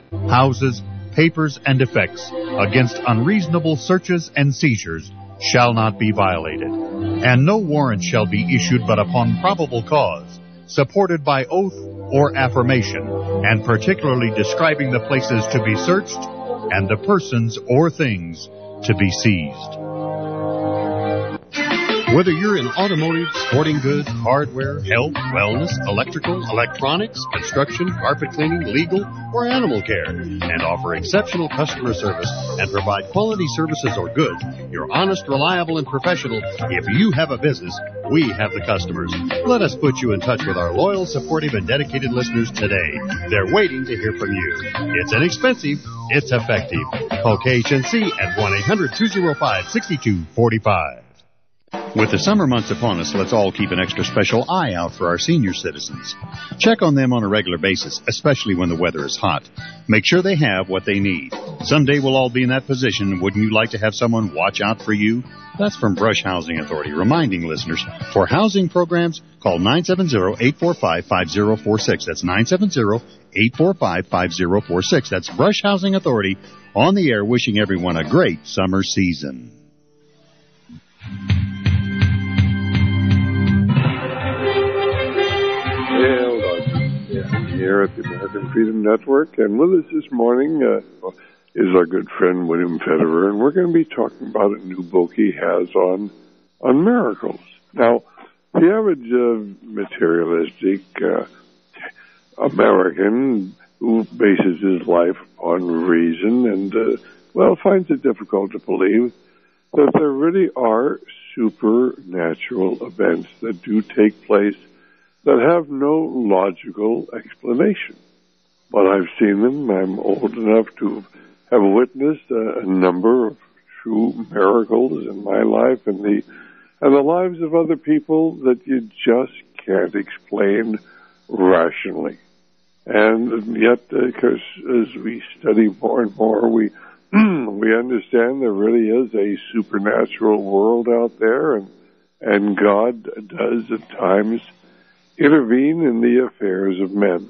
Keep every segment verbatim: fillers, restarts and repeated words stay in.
houses, papers, and effects against unreasonable searches and seizures shall not be violated, and no warrant shall be issued but upon probable cause, supported by oath or affirmation, and particularly describing the places to be searched and the persons or things to be seized. Whether you're in automotive, sporting goods, hardware, health, wellness, electrical, electronics, construction, carpet cleaning, legal, or animal care, and offer exceptional customer service and provide quality services or goods, you're honest, reliable, and professional. If you have a business, we have the customers. Let us put you in touch with our loyal, supportive, and dedicated listeners today. They're waiting to hear from you. It's inexpensive. It's effective. Call K H N C at one eight hundred two oh five six two four five. With the summer months upon us, let's all keep an extra special eye out for our senior citizens. Check on them on a regular basis, especially when the weather is hot. Make sure they have what they need. Someday we'll all be in that position. Wouldn't you like to have someone watch out for you? That's from Brush Housing Authority, reminding listeners, for housing programs, call nine seven zero, eight four five, five zero four six. That's nine seven zero, eight four five, five zero four six. That's Brush Housing Authority on the air, wishing everyone a great summer season. Here at the American Freedom Network, and with us this morning uh, is our good friend William Federer, and we're going to be talking about a new book he has on on miracles. Now, the average uh, materialistic uh, American who bases his life on reason and, uh, well, finds it difficult to believe that there really are supernatural events that do take place that have no logical explanation. But I've seen them. I'm old enough to have witnessed a, a number of true miracles in my life and the and the lives of other people that you just can't explain rationally. And yet, because uh, as we study more and more, we we understand there really is a supernatural world out there, and and God does at times intervene in the affairs of men.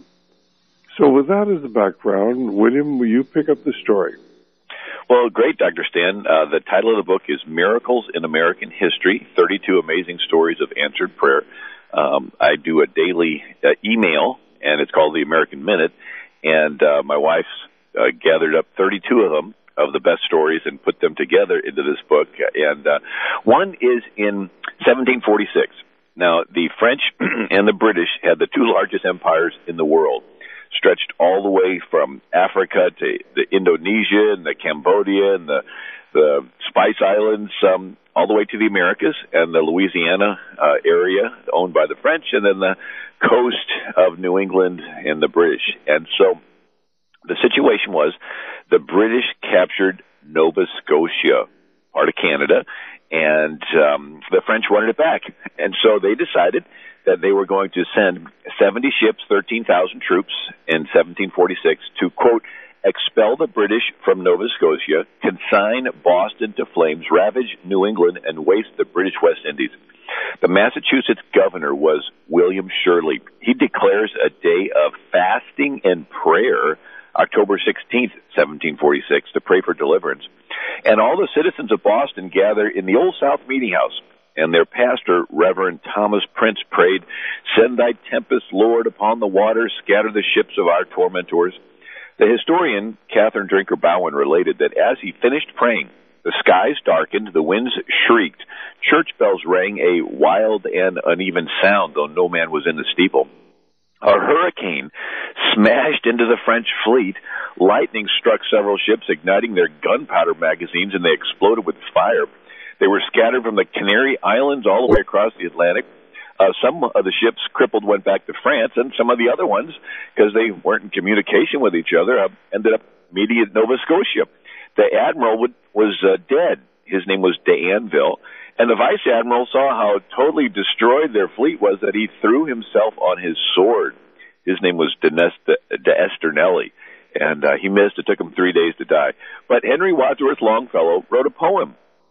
So with that as the background, William, will you pick up the story? Well, great, Doctor Stan. Uh, the title of the book is Miracles in American History, thirty-two Amazing Stories of Answered Prayer. Um, I do a daily uh, email, and it's called the American Minute, and uh, my wife's uh, gathered up thirty-two of them, of the best stories, and put them together into this book. And uh, one is in seventeen forty-six. Now, the French and the British had the two largest empires in the world, stretched all the way from Africa to the Indonesia and the Cambodia and the, the Spice Islands, um, all the way to the Americas and the Louisiana uh, area owned by the French, and then the coast of New England and the British. And so the situation was the British captured Nova Scotia, part of Canada, and um, the French wanted it back. And so they decided that they were going to send seventy ships, thirteen thousand troops in seventeen forty-six to, quote, expel the British from Nova Scotia, consign Boston to flames, ravage New England, and waste the British West Indies. The Massachusetts governor was William Shirley. He declares a day of fasting and prayer, October sixteenth, seventeen forty-six, to pray for deliverance. And all the citizens of Boston gather in the Old South Meeting House, and their pastor, Reverend Thomas Prince, prayed, "Send thy tempest, Lord, upon the waters, scatter the ships of our tormentors." The historian, Catherine Drinker Bowen, related that as he finished praying, the skies darkened, the winds shrieked, church bells rang a wild and uneven sound, though no man was in the steeple. A hurricane smashed into the French fleet. Lightning struck several ships, igniting their gunpowder magazines, and they exploded with fire. They were scattered from the Canary Islands all the way across the Atlantic. Uh, some of the ships crippled went back to France, and some of the other ones, because they weren't in communication with each other, uh, ended up meeting at Nova Scotia. The admiral would, was uh, dead. His name was D'Anville. And the vice admiral saw how totally destroyed their fleet was that he threw himself on his sword. His name was D'Esternelli, and uh, he missed. It took him three days to die. But Henry Wadsworth Longfellow wrote a poem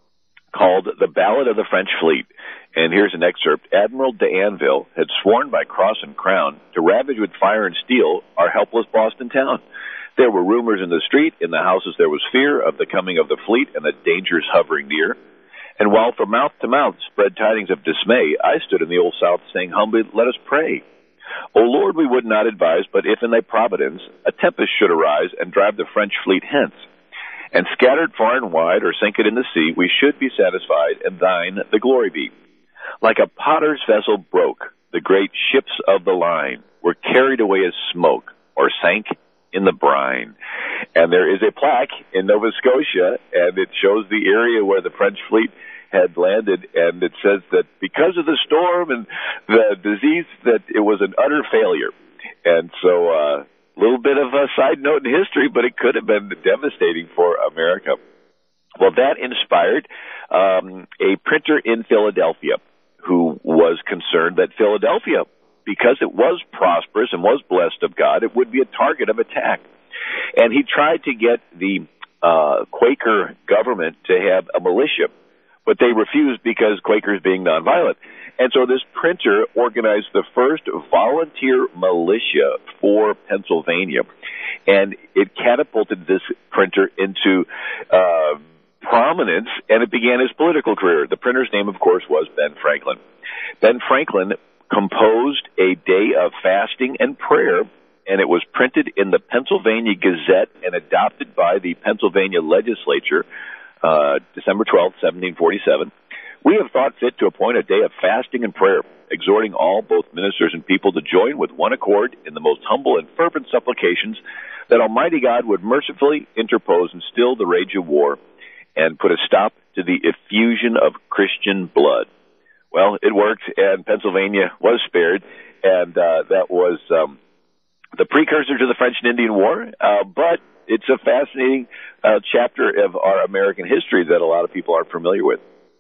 called The Ballad of the French Fleet. And here's an excerpt. Admiral D'Anville had sworn by cross and crown to ravage with fire and steel our helpless Boston town. There were rumors in the street, in the houses there was fear of the coming of the fleet and the dangers hovering near. And while from mouth to mouth spread tidings of dismay, I stood in the Old South saying humbly, let us pray. O Lord, we would not advise, but if in thy providence a tempest should arise and drive the French fleet hence, and scattered far and wide, or sink it in the sea, we should be satisfied, and thine the glory be. Like a potter's vessel broke, the great ships of the line were carried away as smoke, or sank in the brine. And there is a plaque in Nova Scotia, and it shows the area where the French fleet had landed, and it says that because of the storm and the disease, that it was an utter failure. And so a uh, little bit of a side note in history, but it could have been devastating for America. Well, that inspired um, a printer in Philadelphia who was concerned that Philadelphia, because it was prosperous and was blessed of God, it would be a target of attack. And he tried to get the uh, Quaker government to have a militia, but they refused because Quakers being nonviolent. And so this printer organized the first volunteer militia for Pennsylvania, and it catapulted this printer into uh, prominence, and it began his political career. The printer's name, of course, was Ben Franklin. Ben Franklin composed a day of fasting and prayer, and it was printed in the Pennsylvania Gazette and adopted by the Pennsylvania legislature uh, December twelfth, seventeen forty-seven. We have thought fit to appoint a day of fasting and prayer, exhorting all, both ministers and people, to join with one accord in the most humble and fervent supplications that Almighty God would mercifully interpose and still the rage of war and put a stop to the effusion of Christian blood. Well, it worked, and Pennsylvania was spared, and uh, that was um, the precursor to the French and Indian War, uh, but it's a fascinating uh, chapter of our American history that a lot of people aren't familiar with.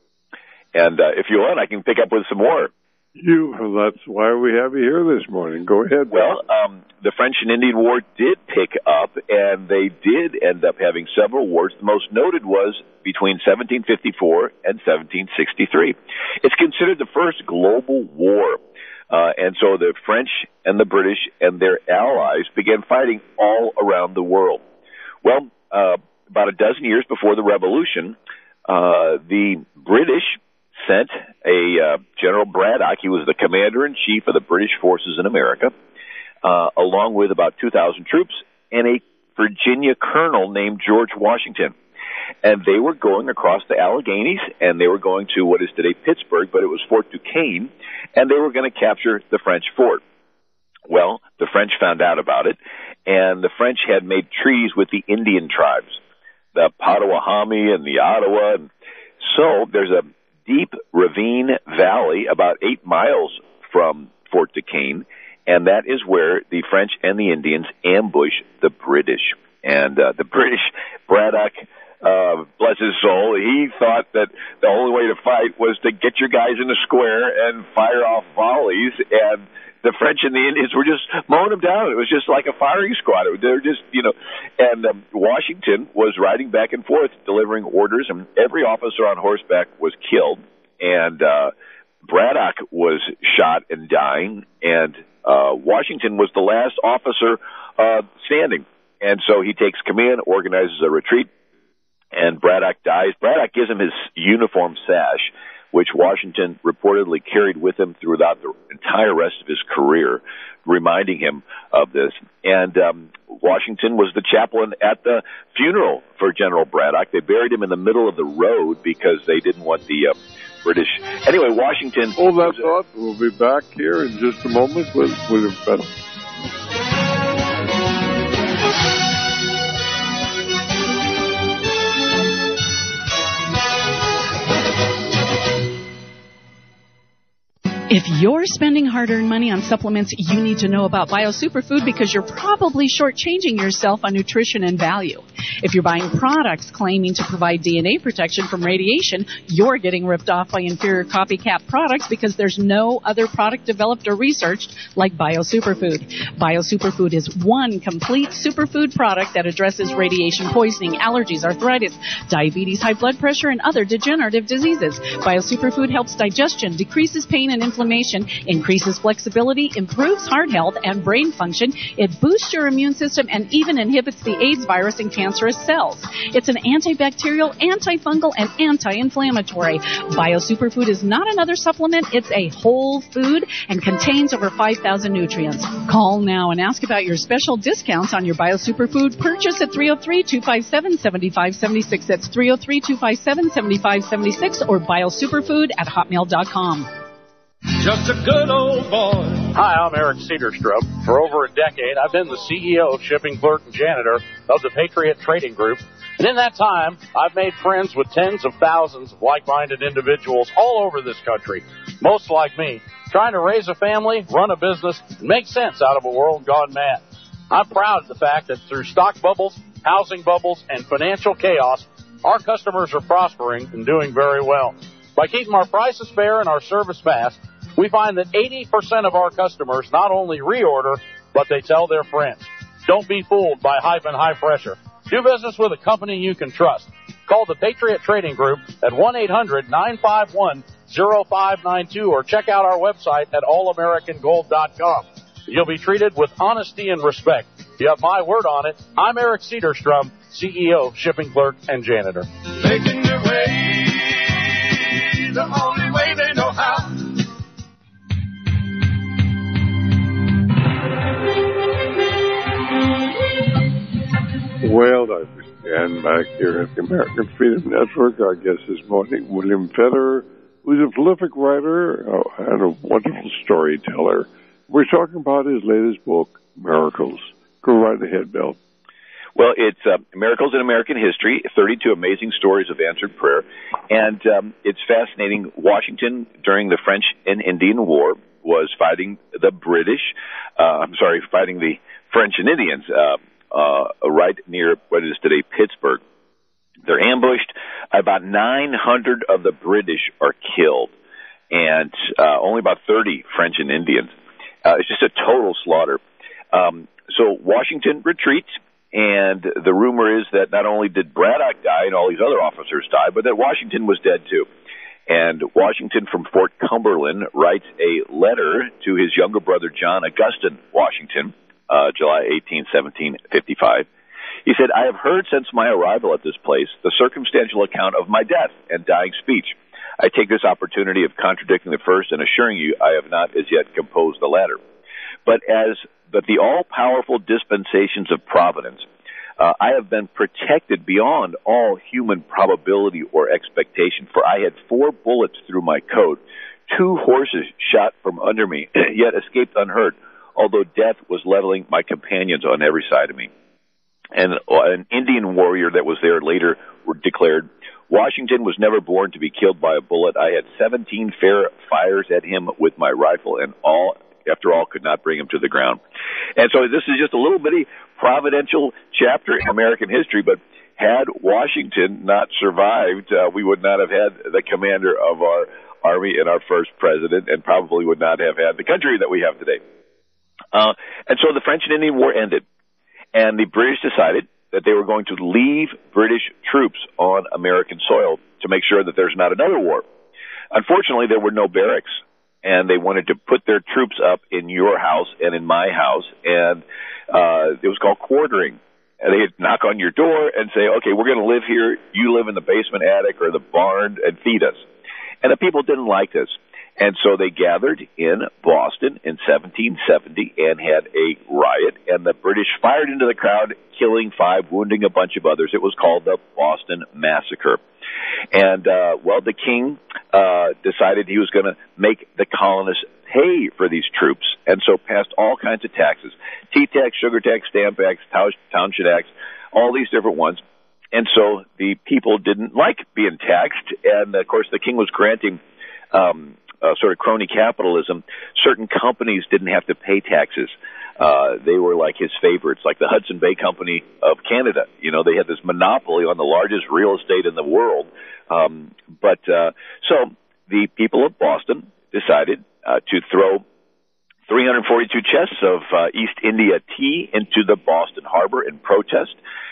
And uh, if you want, I can pick up with some more. You, that's why we have you here this morning. Go ahead. Well, um, the French and Indian War did pick up, and they did end up having several wars. The most noted was between seventeen fifty-four and seventeen sixty-three. It's considered the first global war. Uh, and so the French and the British and their allies began fighting all around the world. Well, uh, about a dozen years before the Revolution, uh, the British sent a uh, General Braddock. He was the commander-in-chief of the British forces in America, uh, along with about two thousand troops and a Virginia colonel named George Washington. And they were going across the Alleghenies, and they were going to what is today Pittsburgh, but it was Fort Duquesne, and they were going to capture the French fort. Well, the French found out about it, and the French had made treaties with the Indian tribes, the Potawatomi and the Ottawa. And so there's a deep ravine valley about eight miles from Fort Duquesne, and that is where the French and the Indians ambushed the British. And uh, the British, Braddock, uh, bless his soul, he thought that the only way to fight was to get your guys in a square and fire off volleys, and the French and the Indians were just mowing them down. It was just like a firing squad. They were just, you know, and um, Washington was riding back and forth delivering orders, and every officer on horseback was killed, and uh, Braddock was shot and dying, and uh, Washington was the last officer uh, standing. And so he takes command, organizes a retreat, and Braddock dies. Braddock gives him his uniform sash, which Washington reportedly carried with him throughout the entire rest of his career, reminding him of this. And um, Washington was the chaplain at the funeral for General Braddock. They buried him in the middle of the road because they didn't want the uh, British. Anyway, Washington... Oh, that's awesome. We'll be back here in just a moment with William Fennell. If you're spending hard-earned money on supplements, you need to know about Bio Superfood because you're probably shortchanging yourself on nutrition and value. If you're buying products claiming to provide D N A protection from radiation, you're getting ripped off by inferior copycat products because there's no other product developed or researched like BioSuperfood. BioSuperfood is one complete superfood product that addresses radiation poisoning, allergies, arthritis, diabetes, high blood pressure, and other degenerative diseases. BioSuperfood helps digestion, decreases pain and inflammation, increases flexibility, improves heart health and brain function. It boosts your immune system and even inhibits the AIDS virus in cancerous cells. It's an antibacterial, antifungal, and anti-inflammatory. BioSuperfood is not another supplement. It's a whole food and contains over five thousand nutrients. Call now and ask about your special discounts on your BioSuperfood purchase at three oh three, two five seven, seven five seven six. That's three oh three, two five seven, seven five seven six or biosuperfood at hotmail dot com. Just a good old boy. Hi, I'm Eric Cedarstrom. For over a decade, I've been the C E O, shipping clerk, and janitor of the Patriot Trading Group. And in that time, I've made friends with tens of thousands of like-minded individuals all over this country, most like me, trying to raise a family, run a business, and make sense out of a world gone mad. I'm proud of the fact that through stock bubbles, housing bubbles, and financial chaos, our customers are prospering and doing very well. By keeping our prices fair and our service fast, we find that eighty percent of our customers not only reorder, but they tell their friends. Don't be fooled by hype and high pressure. Do business with a company you can trust. Call the Patriot Trading Group at one eight hundred, nine five one, oh five nine two or check out our website at all american gold dot com. You'll be treated with honesty and respect. You have my word on it. I'm Eric Cedarstrom, C E O, shipping clerk, and janitor. Making their way the only way they know how. Well, I stand back here at the American Freedom Network. Our guest this morning, William Federer, who's a prolific writer and a wonderful storyteller. We're talking about his latest book, Miracles. Go right ahead, Bill. Well, it's uh, Miracles in American History, thirty-two Amazing Stories of Answered Prayer. And um, it's fascinating. Washington, during the French and Indian War, was fighting the British, uh, I'm sorry, fighting the French and Indians, uh, uh, right near what is today Pittsburgh. They're ambushed. About nine hundred of the British are killed, and uh, only about thirty French and Indians. Uh, it's just a total slaughter. Um, so Washington retreats. And the rumor is that not only did Braddock die and all these other officers die, but that Washington was dead too. And Washington from Fort Cumberland writes a letter to his younger brother John Augustine Washington, uh, July eighteenth, seventeen fifty-five. He said, "I have heard since my arrival at this place the circumstantial account of my death and dying speech. I take this opportunity of contradicting the first and assuring you I have not as yet composed the latter. But as but the all-powerful dispensations of providence, uh, I have been protected beyond all human probability or expectation, for I had four bullets through my coat, two horses shot from under me, yet escaped unhurt, although death was leveling my companions on every side of me." And an Indian warrior that was there later declared, "Washington was never born to be killed by a bullet. I had seventeen fair fires at him with my rifle, and all after all, could not bring him to the ground." And so this is just a little bitty providential chapter in American history, but had Washington not survived, uh, we would not have had the commander of our army and our first president, and probably would not have had the country that we have today. Uh, and so the French and Indian War ended, and the British decided that they were going to leave British troops on American soil to make sure that there's not another war. Unfortunately, there were no barracks. And they wanted to put their troops up in your house and in my house, and uh, it was called quartering. And they'd knock on your door and say, "Okay, we're going to live here. You live in the basement attic or the barn and feed us." And the people didn't like this. And so they gathered in Boston in seventeen seventy and had a riot, and the British fired into the crowd, killing five, wounding a bunch of others. It was called the Boston Massacre. And, uh, well, the king uh, decided he was going to make the colonists pay for these troops, and so passed all kinds of taxes, tea tax, sugar tax, stamp tax, township tax, all these different ones. And so the people didn't like being taxed, and, of course, the king was granting um, uh, sort of crony capitalism. Certain companies didn't have to pay taxes. Uh, they were like his favorites, like the Hudson Bay Company of Canada. You know, they had this monopoly on the largest real estate in the world. Um, but uh, so the people of Boston decided uh, to throw three hundred forty-two chests of uh, East India tea into the Boston harbor in protest,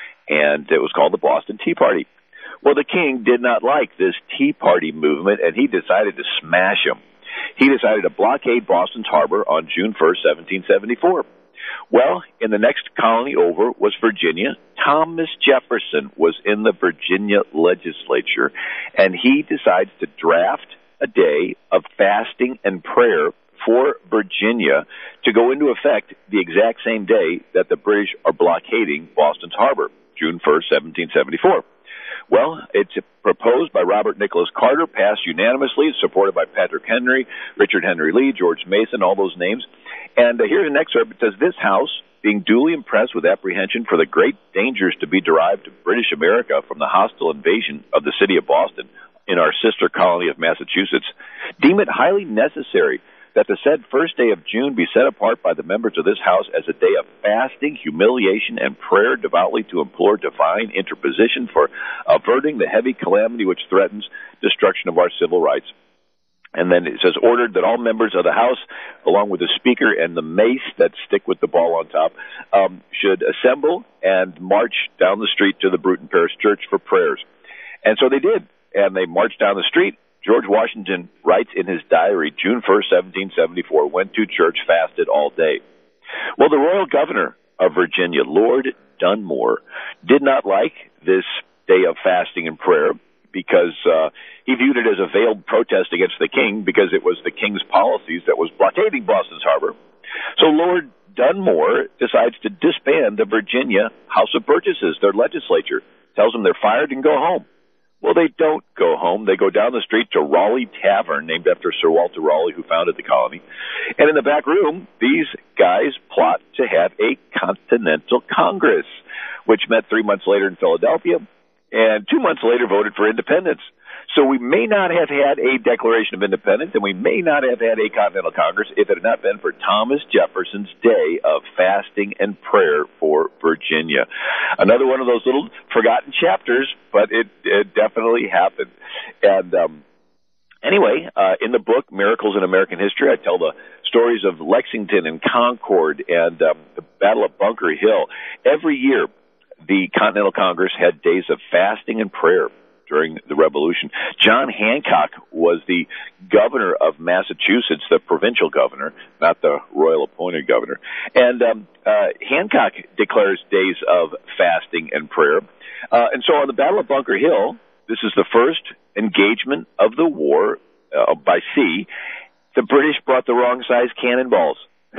and it was called the Boston Tea Party. Well, the king did not like this Tea Party movement, and he decided to smash them. He decided to blockade Boston's harbor on June first, seventeen seventy-four. Well, in the next colony over was Virginia. Thomas Jefferson was in the Virginia legislature, and he decides to draft a day of fasting and prayer for Virginia to go into effect the exact same day that the British are blockading Boston's harbor, June first, seventeen seventy-four. Well, it's proposed by Robert Nicholas Carter, passed unanimously, supported by Patrick Henry, Richard Henry Lee, George Mason, all those names. And uh, here's an excerpt. It says, "This House, being duly impressed with apprehension for the great dangers to be derived to British America from the hostile invasion of the city of Boston in our sister colony of Massachusetts, deem it highly necessary that the said first day of June be set apart by the members of this House as a day of fasting, humiliation, and prayer, devoutly to implore divine interposition for averting the heavy calamity which threatens destruction of our civil rights." And then it says, "Ordered that all members of the House, along with the Speaker and the mace that stick with the ball on top, um, should assemble and march down the street to the Bruton Parish Church for prayers." And so they did, and they marched down the street. George Washington writes in his diary, June first, seventeen seventy-four, "Went to church, fasted all day." Well, the royal governor of Virginia, Lord Dunmore, did not like this day of fasting and prayer because uh, he viewed it as a veiled protest against the king because it was the king's policies that was blockading Boston's harbor. So Lord Dunmore decides to disband the Virginia House of Burgesses, their legislature, tells them they're fired and go home. Well, they don't go home. They go down the street to Raleigh Tavern, named after Sir Walter Raleigh, who founded the colony. And in the back room, these guys plot to have a Continental Congress, which met three months later in Philadelphia, and two months later voted for independence. So we may not have had a Declaration of Independence, and we may not have had a Continental Congress if it had not been for Thomas Jefferson's day of fasting and prayer for Virginia. Another one of those little forgotten chapters, but it, it definitely happened. And um, anyway, uh, in the book, Miracles in American History, I tell the stories of Lexington and Concord and um, the Battle of Bunker Hill. Every year, the Continental Congress had days of fasting and prayer during the Revolution. John Hancock was the governor of Massachusetts, the provincial governor, not the royal appointed governor. And um, uh, Hancock declares days of fasting and prayer. Uh, and so on the Battle of Bunker Hill, this is the first engagement of the war uh, by sea. The British brought the wrong size cannonballs.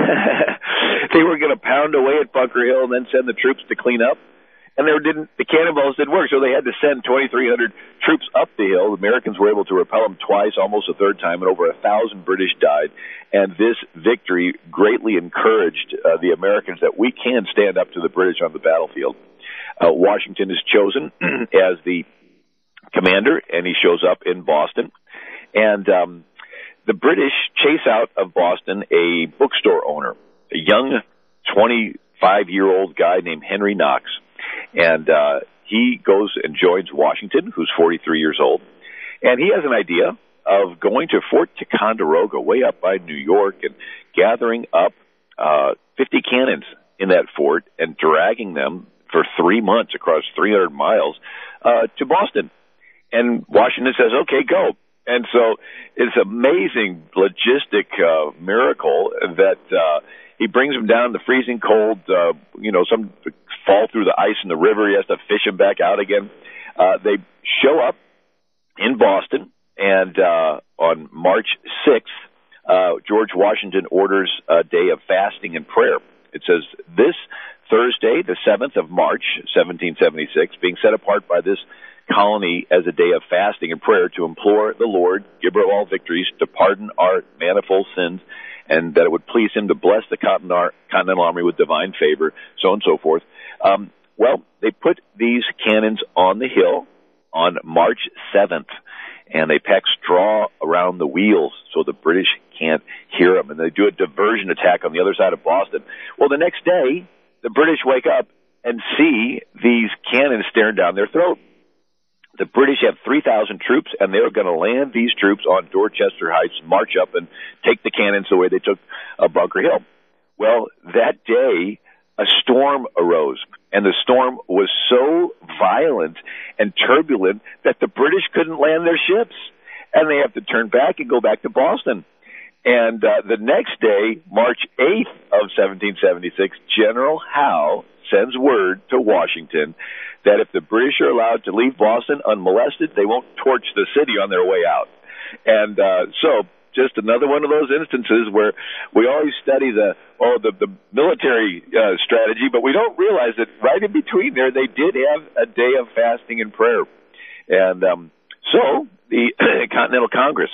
They were going to pound away at Bunker Hill and then send the troops to clean up. And they didn't, the cannonballs didn't work, so they had to send twenty-three hundred troops up the hill. The Americans were able to repel them twice, almost a third time, and over a thousand British died. And this victory greatly encouraged uh, the Americans that we can stand up to the British on the battlefield. Uh, Washington is chosen as the commander, and he shows up in Boston. And um, the British chase out of Boston a bookstore owner, a young twenty-five-year-old guy named Henry Knox. And uh, he goes and joins Washington, who's forty-three years old. And he has an idea of going to Fort Ticonderoga, way up by New York, and gathering up uh, fifty cannons in that fort and dragging them for three months across three hundred miles uh, to Boston. And Washington says, okay, go. And so it's an amazing logistic uh, miracle that uh, he brings them down in the freezing cold, uh, you know, some fall through the ice in the river. He has to fish them back out again. Uh, they show up in Boston, and uh, on March sixth, uh, George Washington orders a day of fasting and prayer. It says, this Thursday, the seventh of March, seventeen seventy-six, being set apart by this colony as a day of fasting and prayer to implore the Lord, giver of all victories, to pardon our manifold sins, and that it would please him to bless the Continental Army with divine favor, so on and so forth. Um, well, they put these cannons on the hill on March seventh, and they pack straw around the wheels so the British can't hear them, and they do a diversion attack on the other side of Boston. Well, the next day, the British wake up and see these cannons staring down their throat. The British have three thousand troops, and they're going to land these troops on Dorchester Heights, march up, and take the cannons the way they took uh, Bunker Hill. Well, that day, a storm arose, and the storm was so violent and turbulent that the British couldn't land their ships, and they have to turn back and go back to Boston. And uh, the next day, March eighth of seventeen seventy-six, General Howe sends word to Washington that if the British are allowed to leave Boston unmolested, they won't torch the city on their way out. And uh, so just another one of those instances where we always study the oh the, the military uh, strategy, but we don't realize that right in between there they did have a day of fasting and prayer. And um, so the Continental Congress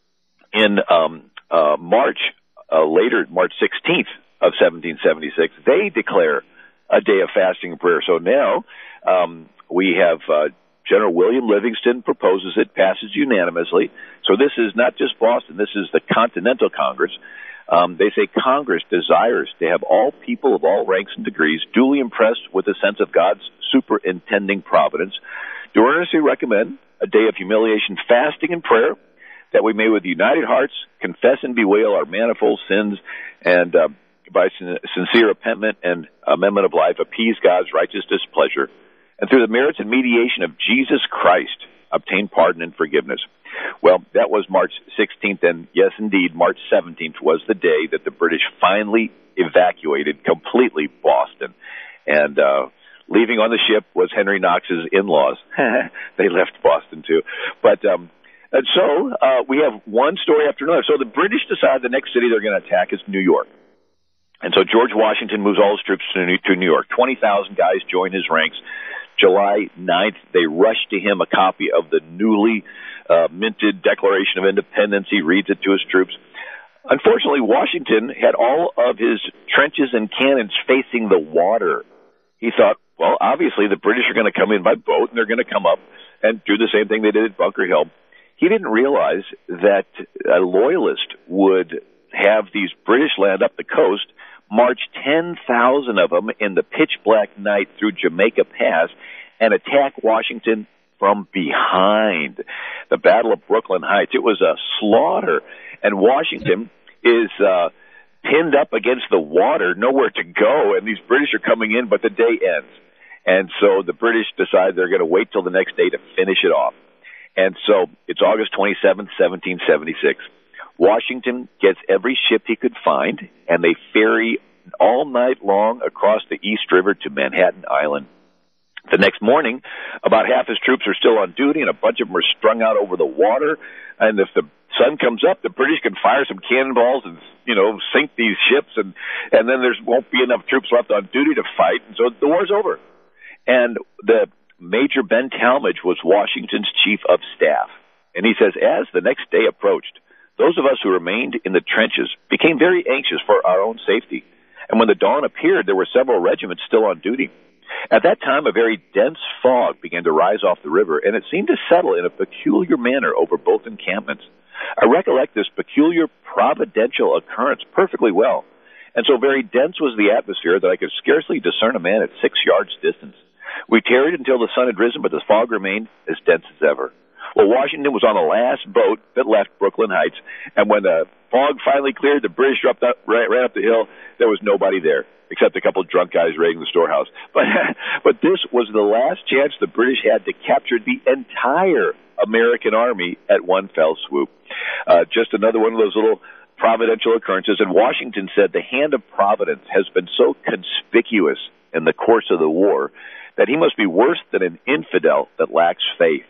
in um, uh, March, uh, later March sixteenth of seventeen seventy-six, they declare a day of fasting and prayer. So now um, we have uh, General William Livingston proposes it, passes unanimously. So this is not just Boston. This is the Continental Congress. Um, they say Congress desires to have all people of all ranks and degrees duly impressed with a sense of God's superintending providence, do earnestly recommend a day of humiliation, fasting, and prayer, that we may with united hearts confess and bewail our manifold sins, and uh, by sincere repentment and amendment of life, appease God's righteous displeasure, and through the merits and mediation of Jesus Christ, obtain pardon and forgiveness. Well, that was March sixteenth, and yes, indeed, March seventeenth was the day that the British finally evacuated completely Boston. And uh, leaving on the ship was Henry Knox's in-laws. They left Boston, too. But um, and so uh, we have one story after another. So the British decide the next city they're going to attack is New York. And so George Washington moves all his troops to New, to New York. twenty thousand guys join his ranks. July ninth, they rush to him a copy of the newly uh, minted Declaration of Independence. He reads it to his troops. Unfortunately, Washington had all of his trenches and cannons facing the water. He thought, well, obviously the British are going to come in by boat, and they're going to come up and do the same thing they did at Bunker Hill. He didn't realize that a loyalist would have these British land up the coast, march ten thousand of them in the pitch-black night through Jamaica Pass, and attack Washington from behind. The Battle of Brooklyn Heights, it was a slaughter, and Washington is uh, pinned up against the water, nowhere to go, and these British are coming in, but the day ends. And so the British decide they're going to wait till the next day to finish it off. And so it's August twenty-seventh, seventeen seventy-six. Washington gets every ship he could find, and they ferry all night long across the East River to Manhattan Island. The next morning, about half his troops are still on duty, and a bunch of them are strung out over the water. And if the sun comes up, the British can fire some cannonballs and, you know, sink these ships, and, and then there won't be enough troops left on duty to fight, and so the war's over. And the Major Ben Talmadge was Washington's chief of staff, and he says, as the next day approached, those of us who remained in the trenches became very anxious for our own safety. And when the dawn appeared, there were several regiments still on duty. At that time, a very dense fog began to rise off the river, and it seemed to settle in a peculiar manner over both encampments. I recollect this peculiar providential occurrence perfectly well, and so very dense was the atmosphere that I could scarcely discern a man at six yards' distance. We tarried until the sun had risen, but the fog remained as dense as ever. Well, Washington was on the last boat that left Brooklyn Heights, and when the fog finally cleared, the British dropped up, ran, ran up the hill. There was nobody there, except a couple of drunk guys raiding the storehouse. But, but this was the last chance the British had to capture the entire American army at one fell swoop. Uh, just another one of those little providential occurrences. And Washington said the hand of Providence has been so conspicuous in the course of the war that he must be worse than an infidel that lacks faith.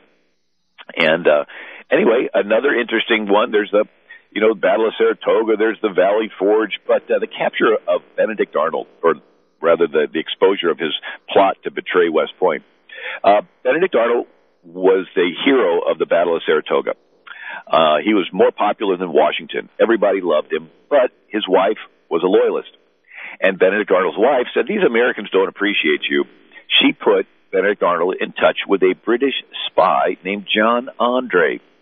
And uh, anyway, another interesting one, there's the, you know, Battle of Saratoga, there's the Valley Forge, but uh, the capture of Benedict Arnold, or rather the, the exposure of his plot to betray West Point. Uh, Benedict Arnold was the hero of the Battle of Saratoga. Uh, he was more popular than Washington. Everybody loved him, but his wife was a loyalist. And Benedict Arnold's wife said, these Americans don't appreciate you. She put Benedict Arnold in touch with a British spy named John Andre.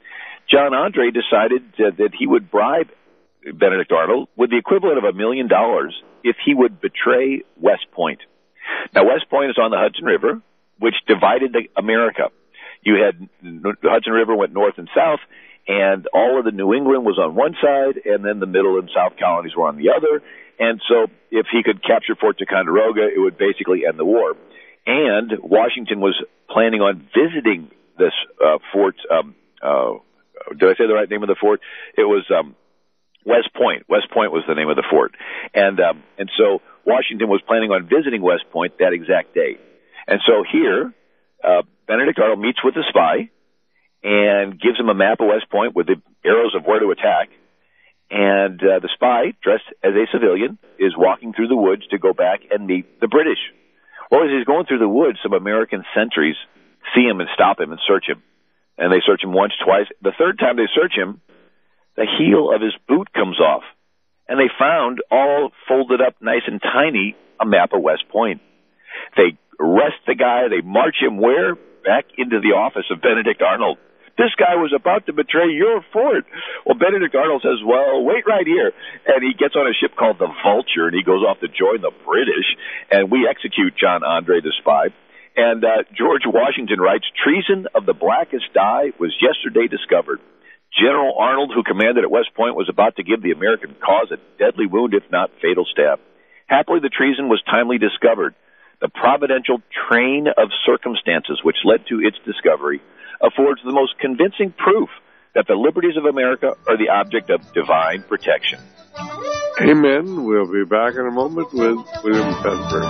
John Andre decided uh, that he would bribe Benedict Arnold with the equivalent of a million dollars if he would betray West Point. Now, West Point is on the Hudson River, which divided the America. You had the Hudson River went north and south, and all of the New England was on one side, and then the middle and south colonies were on the other. And so if he could capture Fort Ticonderoga, it would basically end the war. And Washington was planning on visiting this uh, fort. Um, uh, did I say the right name of the fort? It was um, West Point. West Point was the name of the fort. And um, and so Washington was planning on visiting West Point that exact day. And so here, uh, Benedict Arnold meets with the spy and gives him a map of West Point with the arrows of where to attack. And uh, the spy, dressed as a civilian, is walking through the woods to go back and meet the British. Well, as he's going through the woods, some American sentries see him and stop him and search him. And they search him once, twice. The third time they search him, the heel of his boot comes off. And they found, all folded up nice and tiny, a map of West Point. They arrest the guy. They march him where? Back into the office of Benedict Arnold. This guy was about to betray your fort. Well, Benedict Arnold says, well, wait right here. And he gets on a ship called the Vulture, and he goes off to join the British. And we execute John Andre the spy. And uh, George Washington writes, treason of the blackest dye was yesterday discovered. General Arnold, who commanded at West Point, was about to give the American cause a deadly wound, if not fatal stab. Happily, the treason was timely discovered. The providential train of circumstances which led to its discovery affords the most convincing proof that the liberties of America are the object of divine protection. Amen. We'll be back in a moment with William Salisbury.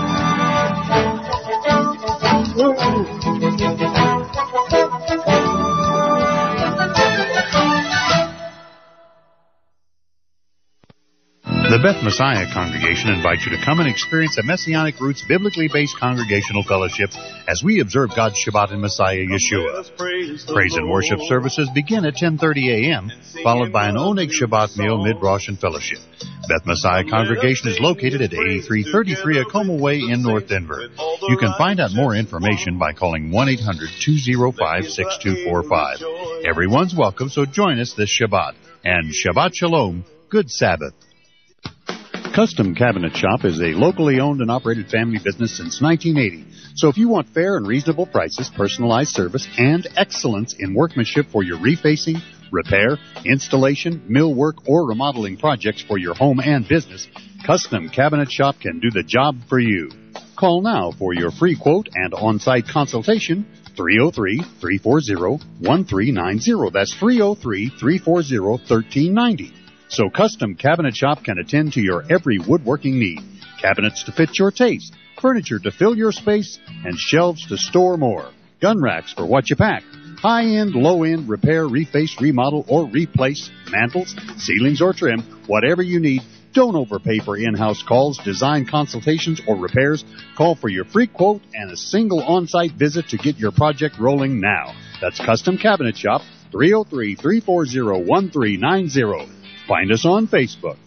The Beth Messiah Congregation invites you to come and experience a Messianic Roots biblically based congregational fellowship as we observe God's Shabbat in Messiah Yeshua. Praise and worship services begin at ten thirty a.m., followed by an Oneg Shabbat meal, mid-Rosh, and fellowship. Beth Messiah Congregation is located at eighty-three thirty-three Acoma Way in North Denver. You can find out more information by calling one eight hundred two oh five six two four five. Everyone's welcome, so join us this Shabbat. And Shabbat Shalom, good Sabbath. Custom Cabinet Shop is a locally owned and operated family business since nineteen eighty. So if you want fair and reasonable prices, personalized service, and excellence in workmanship for your refacing, repair, installation, millwork, or remodeling projects for your home and business, Custom Cabinet Shop can do the job for you. Call now for your free quote and on-site consultation, three oh three, three four oh, one three nine oh. That's three oh three, three four oh, one three nine oh. So Custom Cabinet Shop can attend to your every woodworking need. Cabinets to fit your taste, furniture to fill your space, and shelves to store more. Gun racks for what you pack. High-end, low-end, repair, reface, remodel, or replace, mantles, ceilings, or trim, whatever you need. Don't overpay for in-house calls, design consultations, or repairs. Call for your free quote and a single on-site visit to get your project rolling now. That's Custom Cabinet Shop, three oh three, three four oh, one three nine oh. Find us on Facebook.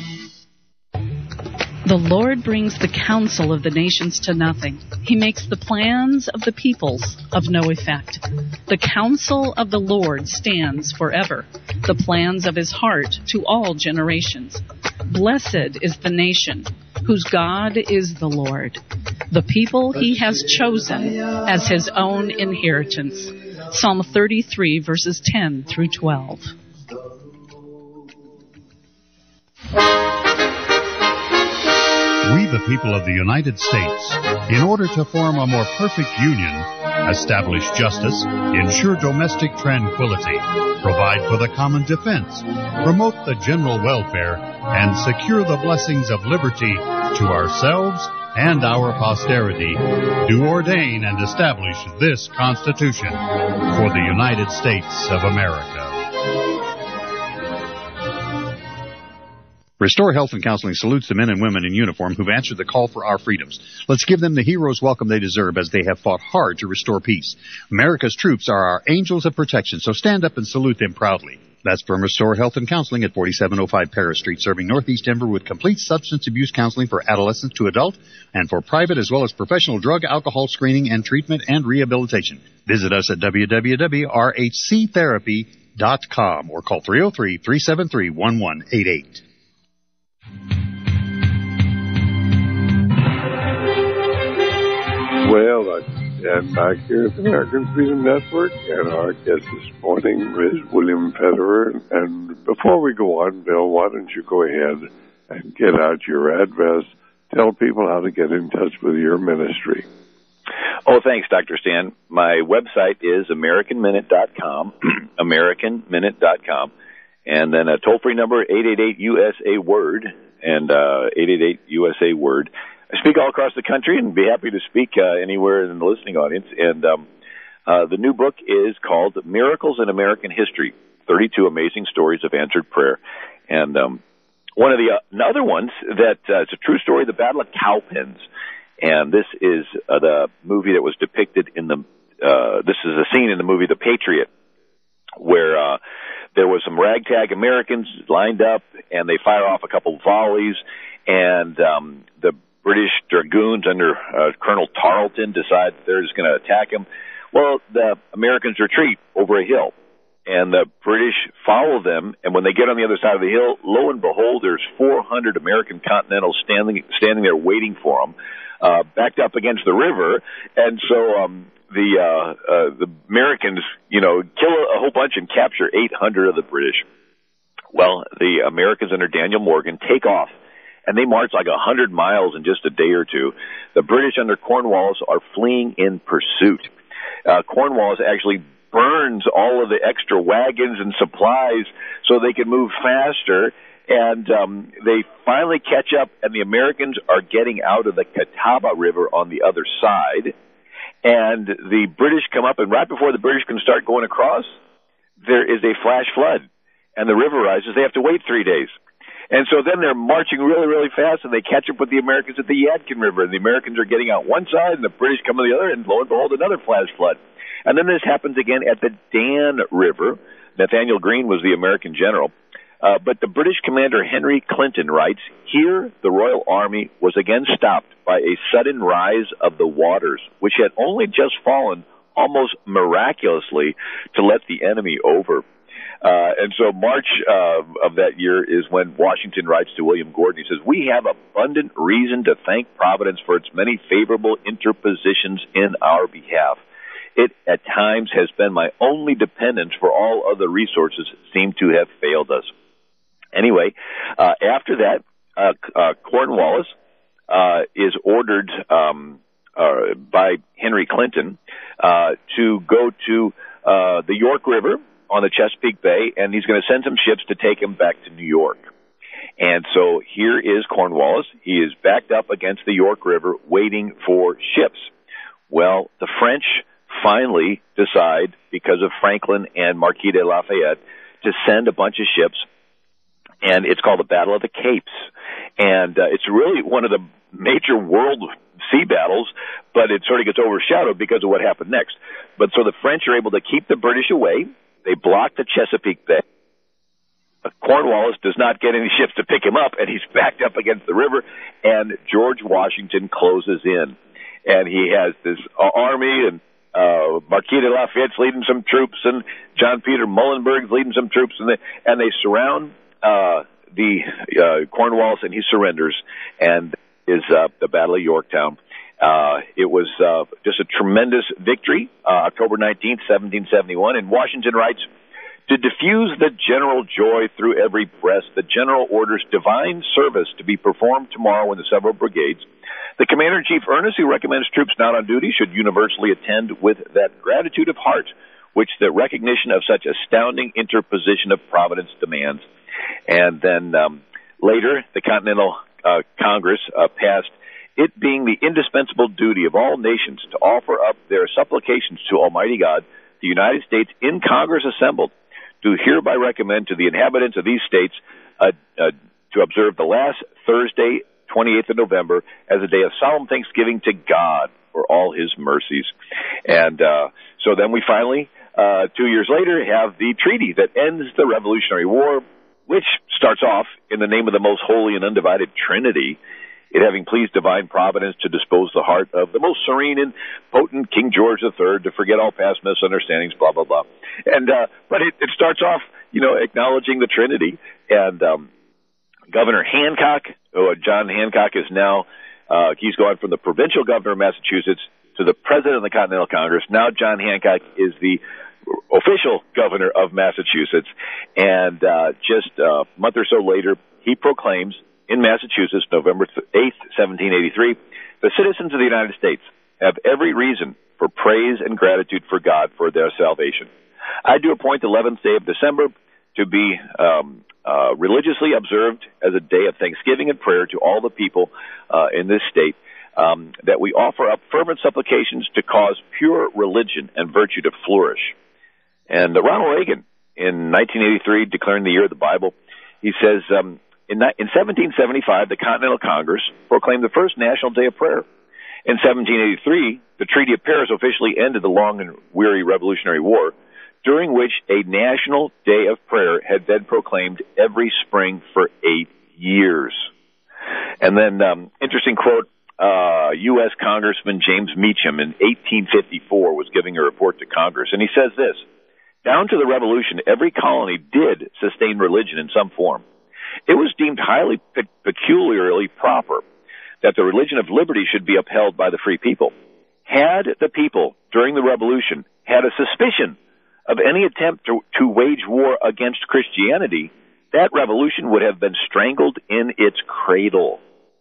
The Lord brings the counsel of the nations to nothing. He makes the plans of the peoples of no effect. The counsel of the Lord stands forever, the plans of his heart to all generations. Blessed is the nation whose God is the Lord, the people he has chosen as his own inheritance. Psalm thirty-three, verses ten through twelve. We, the people of the United States, in order to form a more perfect union, establish justice, ensure domestic tranquility, provide for the common defense, promote the general welfare, and secure the blessings of liberty to ourselves and our posterity, do ordain and establish this Constitution for the United States of America. Restore Health and Counseling salutes the men and women in uniform who've answered the call for our freedoms. Let's give them the hero's welcome they deserve as they have fought hard to restore peace. America's troops are our angels of protection, so stand up and salute them proudly. That's from Restore Health and Counseling at forty-seven oh five Paris Street, serving Northeast Denver with complete substance abuse counseling for adolescents to adult and for private as well as professional drug, alcohol screening and treatment and rehabilitation. Visit us at w w w dot r h c therapy dot com or call three oh three, three seven three, one one eight eight. Well, I'm back here at the American Freedom Network, and our guest this morning is William Federer. And before we go on, Bill, why don't you go ahead and get out your address, tell people how to get in touch with your ministry. Oh, thanks, Doctor Stan. My website is American Minute dot com, American Minute dot com, and then a toll-free number, eight eight eight U S A Word, and uh, eight eight eight U S A Word. I speak all across the country and be happy to speak uh, anywhere in the listening audience. And um, uh, the new book is called Miracles in American History, thirty-two Amazing Stories of Answered Prayer. And um, one of the uh, other ones that uh, it's a true story, the Battle of Cowpens. And this is uh, the movie that was depicted in the, uh, this is a scene in the movie The Patriot, where uh, there was some ragtag Americans lined up, and they fire off a couple volleys, and um, the British dragoons under uh, Colonel Tarleton decide they're just going to attack him. Well, the Americans retreat over a hill, and the British follow them, and when they get on the other side of the hill, lo and behold, there's four hundred American Continentals standing standing there waiting for them, uh, backed up against the river, and so um, the uh, uh, the Americans, you know, kill a whole bunch and capture eight hundred of the British. Well, the Americans under Daniel Morgan take off, and they march like a hundred miles in just a day or two. The British under Cornwallis are fleeing in pursuit. Uh, Cornwallis actually burns all of the extra wagons and supplies so they can move faster, and um, they finally catch up, and the Americans are getting out of the Catawba River on the other side, and the British come up, and right before the British can start going across, there is a flash flood, and the river rises. They have to wait three days. And so then they're marching really, really fast, and they catch up with the Americans at the Yadkin River. And the Americans are getting out one side, and the British come on the other, and lo and behold, another flash flood. And then this happens again at the Dan River. Nathaniel Greene was the American general. Uh, but the British commander Henry Clinton writes, here the Royal Army was again stopped by a sudden rise of the waters, which had only just fallen almost miraculously to let the enemy over. Uh, and so March uh, of that year is when Washington writes to William Gordon. He says, we have abundant reason to thank Providence for its many favorable interpositions in our behalf. It at times has been my only dependence, for all other resources seem to have failed us. Anyway, uh, after that, uh, uh, Cornwallis uh, is ordered um, uh, by Henry Clinton uh, to go to uh, the York River on the Chesapeake Bay, and he's going to send some ships to take him back to New York. And so here is Cornwallis. He is backed up against the York River waiting for ships. Well, the French finally decide, because of Franklin and Marquis de Lafayette, to send a bunch of ships, and it's called the Battle of the Capes. And uh, it's really one of the major world sea battles, but it sort of gets overshadowed because of what happened next. But so the French are able to keep the British away. They block the Chesapeake Bay. Cornwallis does not get any ships to pick him up, and he's backed up against the river, and George Washington closes in. And he has this uh, army, and uh, Marquis de Lafayette's leading some troops, and John Peter Muhlenberg's leading some troops, and they, and they surround uh, the uh, Cornwallis, and he surrenders, and is uh, the Battle of Yorktown. Uh, it was uh, just a tremendous victory, uh, October nineteenth, seventeen seventy-one, and Washington writes, to diffuse the general joy through every breast, the general orders divine service to be performed tomorrow in the several brigades. The commander-in-chief earnestly recommends troops not on duty should universally attend with that gratitude of heart which the recognition of such astounding interposition of Providence demands. And then um, later, the Continental uh, Congress uh, passed, it being the indispensable duty of all nations to offer up their supplications to Almighty God, the United States in Congress assembled, do hereby recommend to the inhabitants of these states uh, uh, to observe the last Thursday, twenty-eighth of November, as a day of solemn thanksgiving to God for all his mercies. And uh, so then we finally, uh, two years later, have the treaty that ends the Revolutionary War, which starts off in the name of the most holy and undivided Trinity. it having pleased divine providence to dispose the heart of the most serene and potent King George the Third to forget all past misunderstandings, blah, blah, blah. And, uh, but it, it starts off, you know, acknowledging the Trinity. And, um, Governor Hancock, oh, John Hancock is now, uh, he's gone from the provincial governor of Massachusetts to the president of the Continental Congress. Now John Hancock is the official governor of Massachusetts. And, uh, just a month or so later, he proclaims in Massachusetts, November eighth, seventeen eighty-three, the citizens of the United States have every reason for praise and gratitude for God for their salvation. I do appoint the eleventh day of December to be um, uh, religiously observed as a day of thanksgiving and prayer to all the people uh, in this state, um, that we offer up fervent supplications to cause pure religion and virtue to flourish. And uh, Ronald Reagan, in nineteen eighty-three, declaring the year of the Bible, he says, um, in, in seventeen seventy-five, the Continental Congress proclaimed the first National Day of Prayer. In seventeen eighty-three, the Treaty of Paris officially ended the long and weary Revolutionary War, during which a National Day of Prayer had been proclaimed every spring for eight years. And then, um, interesting quote, uh, U S Congressman James Meacham in eighteen fifty-four was giving a report to Congress, and he says this: down to the Revolution, every colony did sustain religion in some form. It was deemed highly pe- peculiarly proper that the religion of liberty should be upheld by the free people. Had the people, during the Revolution, had a suspicion of any attempt to, to wage war against Christianity, that revolution would have been strangled in its cradle.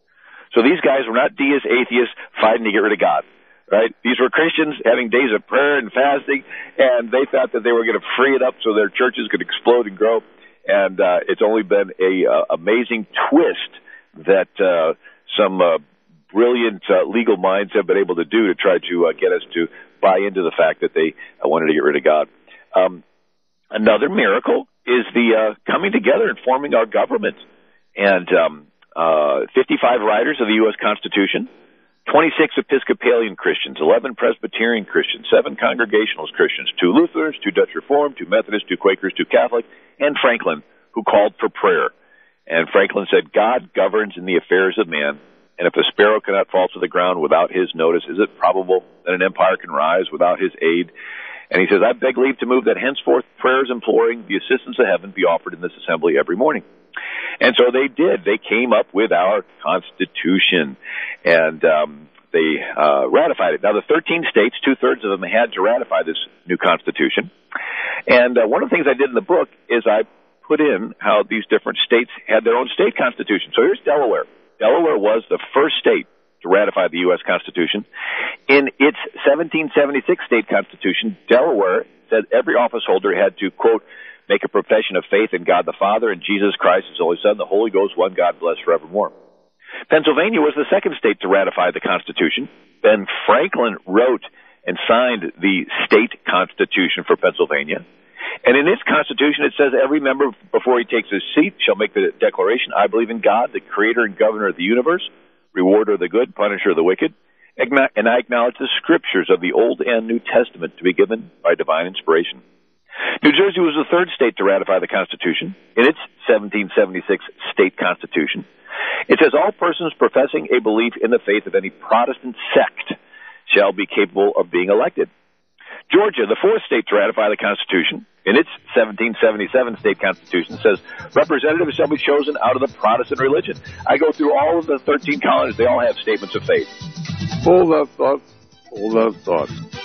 So these guys were not deist atheists fighting to get rid of God, right? These were Christians having days of prayer and fasting, and they thought that they were going to free it up so their churches could explode and grow. And uh, it's only been a uh, amazing twist that uh, some uh, brilliant uh, legal minds have been able to do to try to uh, get us to buy into the fact that they uh, wanted to get rid of God. Um, another miracle is the uh, coming together and forming our government. And um, uh, fifty-five writers of the U S Constitution, twenty-six Episcopalian Christians, eleven Presbyterian Christians, seven Congregationalist Christians, two Lutherans, two Dutch Reformed, two Methodists, two Quakers, two Catholic, and Franklin, who called for prayer. And Franklin said, God governs in the affairs of man, and if a sparrow cannot fall to the ground without his notice, is it probable that an empire can rise without his aid? And he says, I beg leave to move that henceforth prayers imploring the assistance of heaven be offered in this assembly every morning. And so they did. They came up with our Constitution, and um, they uh, ratified it. Now, the thirteen states, two-thirds of them had to ratify this new Constitution. And uh, one of the things I did in the book is I put in how these different states had their own state constitution. So here's Delaware. Delaware was the first state to ratify the U S Constitution. In its seventeen seventy-six state constitution, Delaware said every office holder had to, quote, make a profession of faith in God the Father and Jesus Christ, his only Son, the Holy Ghost, one God, blessed forevermore. Pennsylvania was the second state to ratify the Constitution. Ben Franklin wrote and signed the state constitution for Pennsylvania. And in its constitution, it says every member, before he takes his seat, shall make the declaration, I believe in God, the creator and governor of the universe, rewarder of the good, punisher of the wicked, and I acknowledge the scriptures of the Old and New Testament to be given by divine inspiration. New Jersey was the third state to ratify the Constitution. In its seventeen seventy-six state constitution, it says all persons professing a belief in the faith of any Protestant sect shall be capable of being elected. Georgia, the fourth state to ratify the Constitution, in its seventeen seventy-seven state constitution, says representatives shall be chosen out of the Protestant religion. I go through all of the thirteen colonies. They all have statements of faith. Hold that thought. Hold that thought.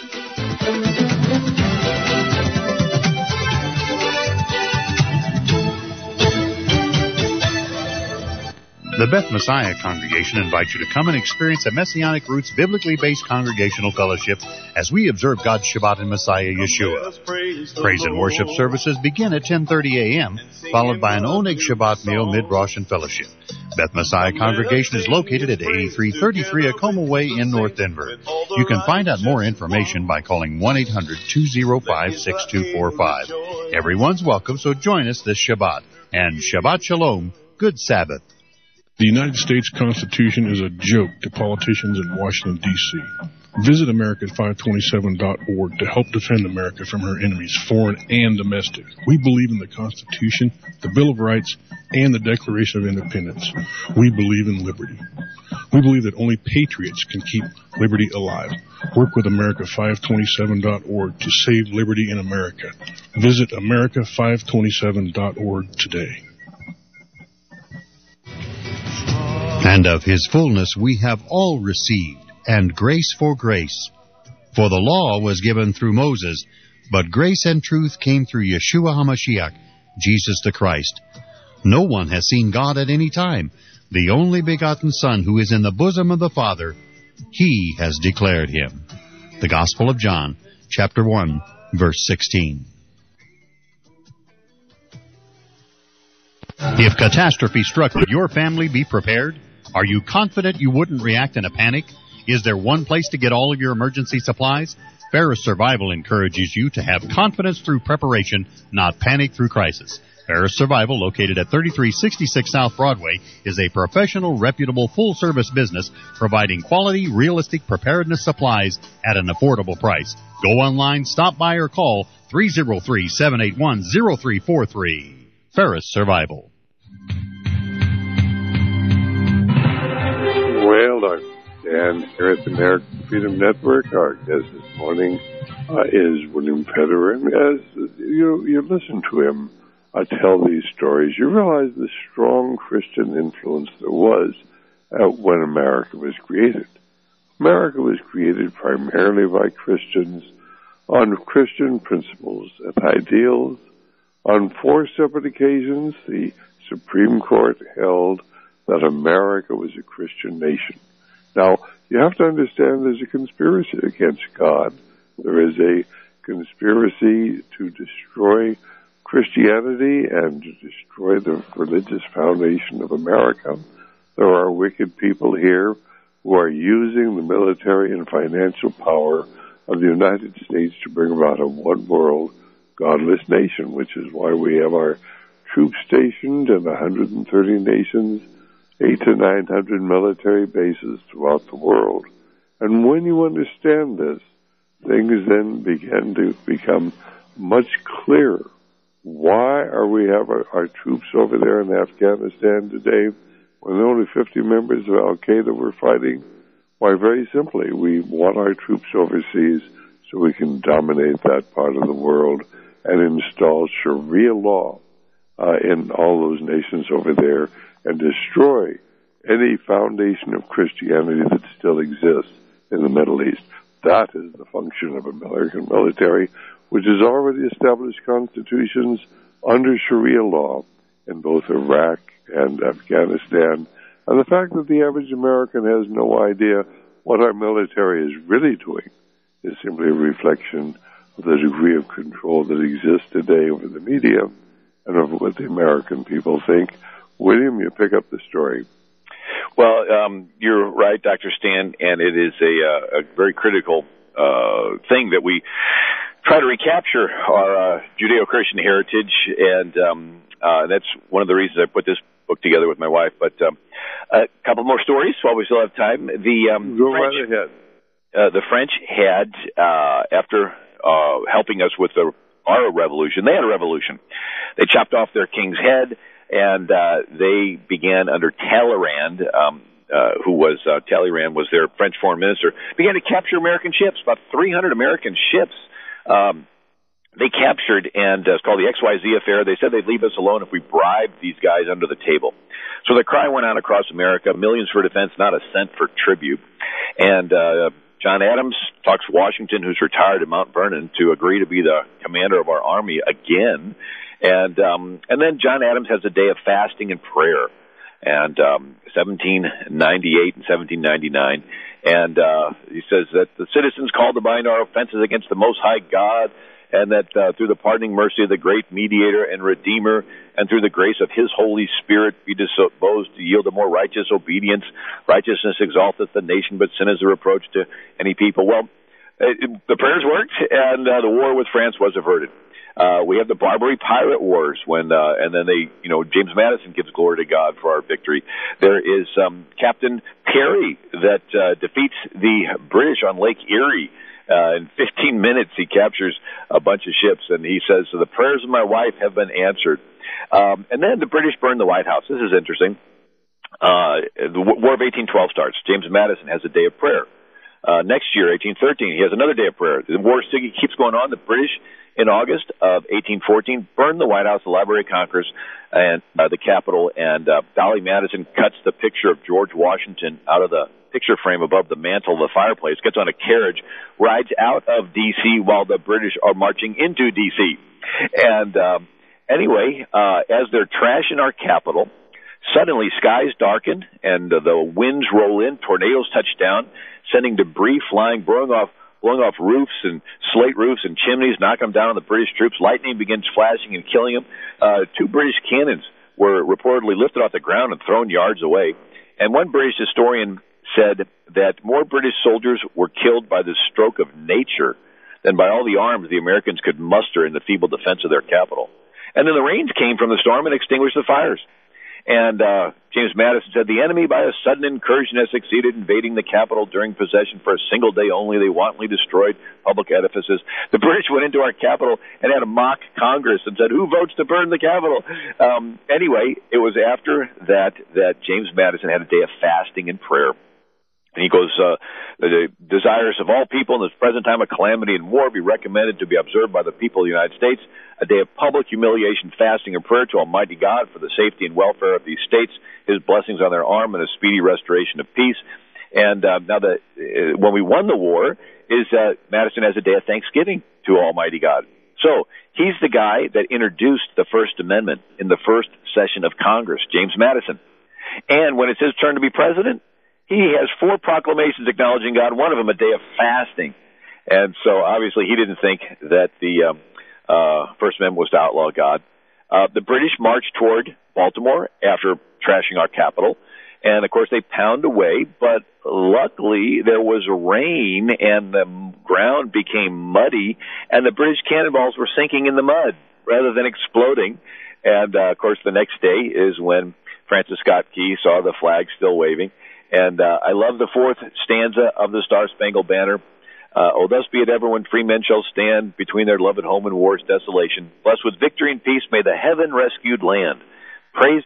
The Beth Messiah Congregation invites you to come and experience a Messianic Roots biblically based congregational fellowship as we observe God's Shabbat in Messiah Yeshua. Praise and worship services begin at ten thirty a.m., followed by an Oneg Shabbat meal, mid-Rosh, and fellowship. Beth Messiah Congregation is located at eighty-three thirty-three Acoma Way in North Denver. You can find out more information by calling one eight hundred two oh five six two four five. Everyone's welcome, so join us this Shabbat. And Shabbat Shalom, good Sabbath. The United States Constitution is a joke to politicians in Washington, D C Visit America five twenty-seven dot org to help defend America from her enemies, foreign and domestic. We believe in the Constitution, the Bill of Rights, and the Declaration of Independence. We believe in liberty. We believe that only patriots can keep liberty alive. Work with America five twenty-seven dot org to save liberty in America. Visit America five twenty-seven dot org today. And of his fullness we have all received, and grace for grace. For the law was given through Moses, but grace and truth came through Yeshua HaMashiach, Jesus the Christ. No one has seen God at any time. The only begotten Son, who is in the bosom of the Father, He has declared Him. The Gospel of John, chapter one, verse sixteen. If catastrophe struck, would your family be prepared? Are you confident you wouldn't react in a panic? Is there one place to get all of your emergency supplies? Ferris Survival encourages you to have confidence through preparation, not panic through crisis. Ferris Survival, located at thirty-three sixty-six South Broadway, is a professional, reputable, full-service business providing quality, realistic preparedness supplies at an affordable price. Go online, stop by, or call three oh three, seven eight one, oh three four three. Ferris Survival. Well, Doctor Dan here at the American Freedom Network. Our guest this morning uh, is William Federer. And as you, you listen to him uh, tell these stories, you realize the strong Christian influence there was uh, when America was created. America was created primarily by Christians on Christian principles and ideals. On four separate occasions, the Supreme Court held that America was a Christian nation. Now, you have to understand there's a conspiracy against God. There is a conspiracy to destroy Christianity and to destroy the religious foundation of America. There are wicked people here who are using the military and financial power of the United States to bring about a one-world, godless nation, which is why we have our troops stationed in one hundred thirty nations, eight to nine hundred military bases throughout the world. And when you understand this, things then begin to become much clearer. Why are we have our, our troops over there in Afghanistan today when only fifty members of Al-Qaeda were fighting? Why, very simply, we want our troops overseas so we can dominate that part of the world and install Sharia law uh, in all those nations over there and destroy any foundation of Christianity that still exists in the Middle East. That is the function of American military, which has already established constitutions under Sharia law in both Iraq and Afghanistan. And the fact that the average American has no idea what our military is really doing is simply a reflection of the degree of control that exists today over the media and over what the American people think. William, you pick up the story. Well, um, you're right, Doctor Stan, and it is a, uh, a very critical uh, thing that we try to recapture our uh, Judeo-Christian heritage, and um, uh, that's one of the reasons I put this book together with my wife. But um, a couple more stories while we still have time. The um, Go French, right ahead. Uh, the French had, uh, after uh, helping us with the our revolution, they had a revolution. They chopped off their king's head, and uh, they began under Talleyrand, um, uh, who was, uh, Talleyrand was their French foreign minister, began to capture American ships, about three hundred American ships. Um, they captured, and uh, it's called the X Y Z affair. They said they'd leave us alone if we bribed these guys under the table. So the cry went out across America, millions for defense, not a cent for tribute. And uh, John Adams talks Washington, who's retired at Mount Vernon, to agree to be the commander of our army again. And um, and then John Adams has a day of fasting and prayer, and um, seventeen ninety-eight and seventeen ninety-nine. And uh, he says that the citizens called to bind our offenses against the Most High God, and that uh, through the pardoning mercy of the great mediator and redeemer, and through the grace of his Holy Spirit, be disposed to yield a more righteous obedience. Righteousness exalteth the nation, but sin is a reproach to any people. Well, it, it, the prayers worked, and uh, the war with France was averted. Uh, we have the Barbary Pirate Wars when, uh, and then they, you know, James Madison gives glory to God for our victory. There is, um, Captain Perry that, uh, defeats the British on Lake Erie. Uh, in fifteen minutes, he captures a bunch of ships, and he says, so the prayers of my wife have been answered. Um, and then the British burned the White House. This is interesting. uh, the War of eighteen twelve starts. James Madison has a day of prayer. Uh, next year, eighteen thirteen, he has another day of prayer. The war keeps going on. The British, in August of eighteen fourteen, burned the White House, the Library of Congress, and uh, the Capitol, and uh, Dolly Madison cuts the picture of George Washington out of the picture frame above the mantle of the fireplace, gets on a carriage, rides out of D C while the British are marching into D C And um, anyway, uh, as they're trashing our Capitol, suddenly skies darken and uh, the winds roll in, tornadoes touch down, sending debris flying, blowing off blowing off roofs and slate roofs and chimneys, knocking them down on the British troops. Lightning begins flashing and killing them. Uh, two British cannons were reportedly lifted off the ground and thrown yards away. And one British historian said that more British soldiers were killed by the stroke of nature than by all the arms the Americans could muster in the feeble defense of their capital. And then the rains came from the storm and extinguished the fires. And uh, James Madison said, the enemy by a sudden incursion has succeeded in invading the capital during possession for a single day only. They wantonly destroyed public edifices. The British went into our capital and had a mock Congress and said, who votes to burn the capital? Um, anyway, it was after that that James Madison had a day of fasting and prayer. And he goes, uh, the desires of all people in this present time of calamity and war be recommended to be observed by the people of the United States, a day of public humiliation, fasting, and prayer to Almighty God for the safety and welfare of these states, his blessings on their arm, and a speedy restoration of peace. And uh, now, the, uh, when we won the war, is uh, Madison has a day of thanksgiving to Almighty God. So he's the guy that introduced the First Amendment in the first session of Congress, James Madison. And when it's his turn to be president, he has four proclamations acknowledging God, one of them a day of fasting. And so obviously he didn't think that the um, uh, First Amendment was to outlaw God. Uh, the British marched toward Baltimore after trashing our capital. And, of course, they pound away. But luckily there was rain and the ground became muddy. And the British cannonballs were sinking in the mud rather than exploding. And, uh, of course, the next day is when Francis Scott Key saw the flag still waving. And uh, I love the fourth stanza of the Star-Spangled Banner. Uh, oh, thus be it ever when free men shall stand between their loved home and war's desolation. Blessed with victory and peace, may the heaven-rescued land praise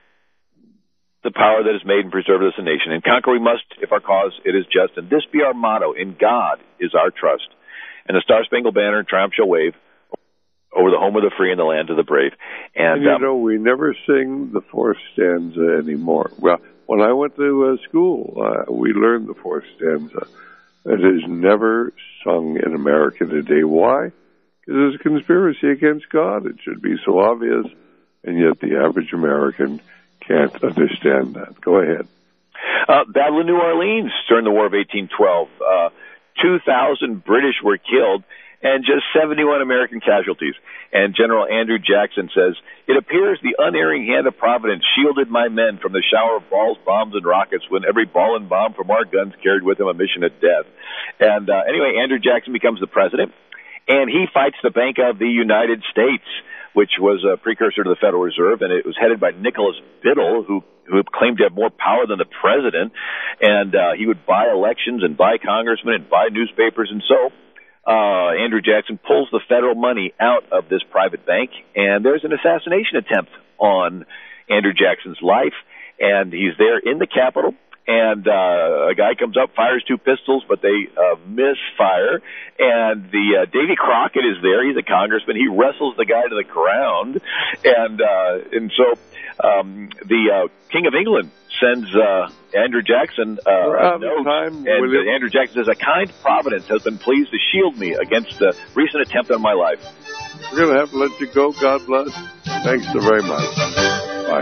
the power that has made and preserved us a nation. And conquer we must, if our cause it is just. And this be our motto, in God is our trust. And the Star-Spangled Banner in triumph shall wave over the home of the free and the land of the brave. And, and you um, know, we never sing the fourth stanza anymore. Well, when I went to uh, school, uh, we learned the fourth stanza. It is never sung in America today. Why? Because it's a conspiracy against God. It should be so obvious, and yet the average American can't understand that. Go ahead. Uh, Battle of New Orleans during the War of eighteen twelve. Uh, two thousand British were killed and just seventy-one American casualties. And General Andrew Jackson says, it appears the unerring hand of Providence shielded my men from the shower of balls, bombs, and rockets when every ball and bomb from our guns carried with him a mission of death. And uh, anyway, Andrew Jackson becomes the president, and he fights the Bank of the United States, which was a precursor to the Federal Reserve, and it was headed by Nicholas Biddle, who who claimed to have more power than the president, and uh, he would buy elections and buy congressmen and buy newspapers, and so Uh, Andrew Jackson pulls the federal money out of this private bank, and there's an assassination attempt on Andrew Jackson's life, and he's there in the Capitol, and uh, a guy comes up, fires two pistols, but they uh, misfire, and the uh, Davy Crockett is there. He's a congressman. He wrestles the guy to the ground, and uh, and so um, the uh, King of England sends uh, Andrew Jackson uh, a note, time, and uh, Andrew Jackson says, a kind providence has been pleased to shield me against the recent attempt on my life. We're going to have to let you go. God bless. Thanks so very much. Bye.